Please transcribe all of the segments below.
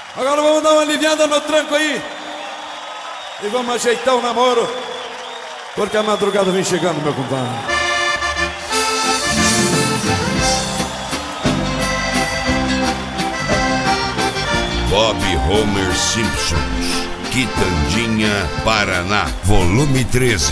Agora vamos dar uma aliviada no tranco aí e vamos ajeitar o namoro, porque a madrugada vem chegando, meu compadre. Bob Homer Simpsons, Quitandinha, Paraná, volume 13.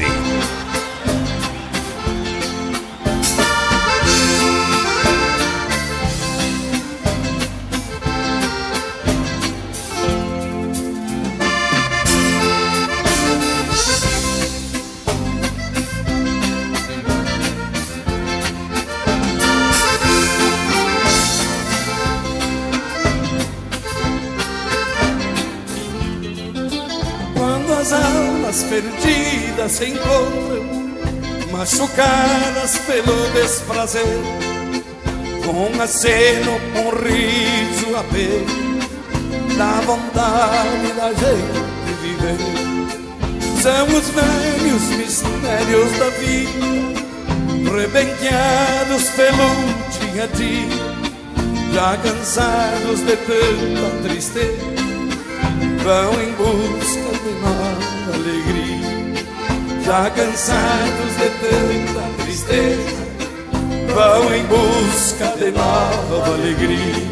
As almas perdidas se encontram, machucadas pelo desprazer, com um aceno, um riso a ver, da vontade da gente viver. São os velhos mistérios da vida, rebenqueados pelo dia a dia, já cansados de tanta tristeza, vão em busca de nova alegria. Já cansados de tanta tristeza, vão em busca de nova alegria.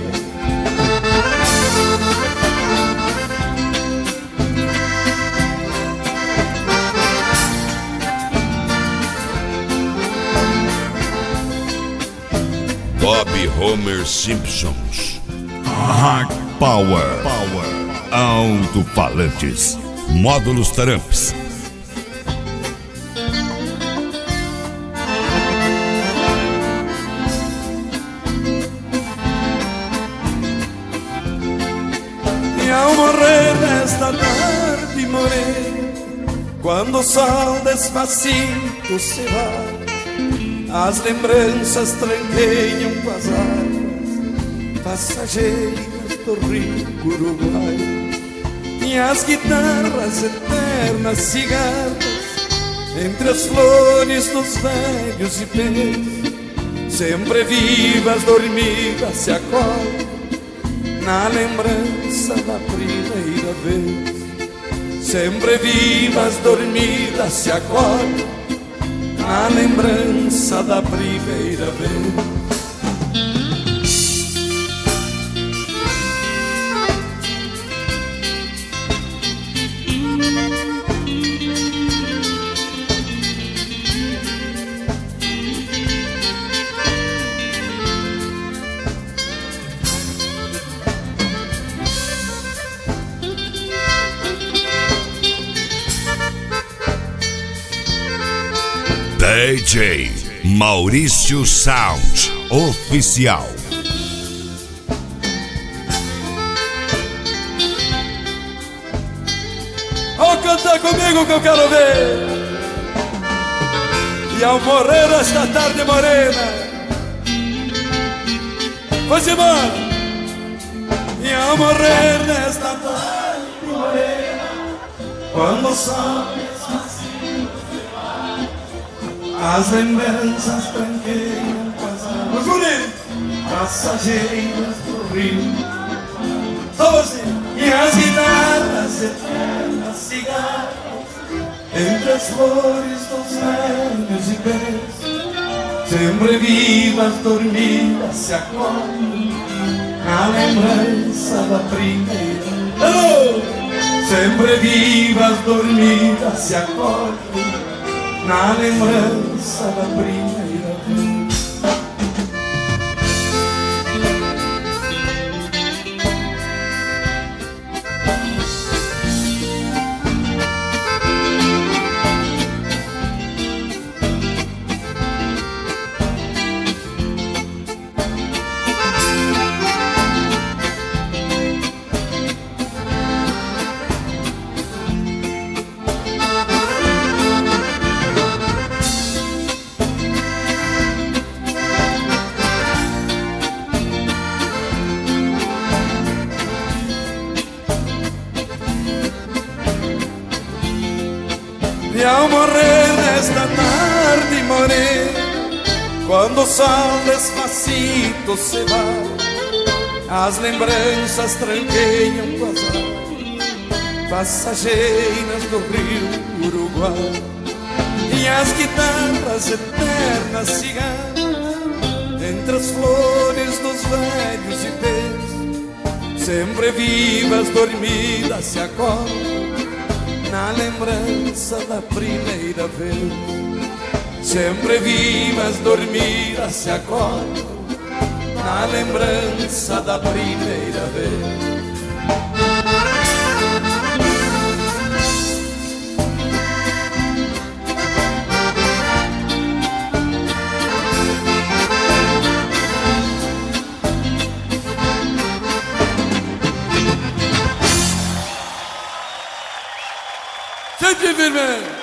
Bob Homer Simpsons, Hard Power. Alto-falantes, módulos Taramps. E ao morrer nesta tarde morena, quando o sol despacito se vai, as lembranças tranqueiam com as águas passageiras do rio Uruguai. E as guitarras eternas cigarras entre as flores dos velhos ipês, sempre vivas, dormidas, se acordam na lembrança da primeira vez. Sempre vivas, dormidas, se acordam na lembrança da primeira vez. DJ Maurício Sound Oficial. Vamos cantar comigo que eu quero ver. E ao morrer esta tarde morena, vai-se embora. E ao morrer nesta tarde morena, quando o sol as lembranças tranqueiam com as águas passageiras do rio. E as guitarras eternas cigarras entre as flores dos velhos ipês, sempre vivas, dormidas, se acordam na lembrança da primeira. Sempre vivas, dormidas, se acordam na lembrança da primeira vez. E ao morrer nesta tarde morena, quando o sol despacito se vai, as lembranças tranqueiam com as águas passageiras do rio Uruguai, e as guitarras eternas cigarras entre as flores dos velhos ipês, sempre vivas, dormidas, se acordam na lembrança da primeira vez. Sempre vivas, dormidas, se acordam na lembrança da primeira vez. Sempre firme!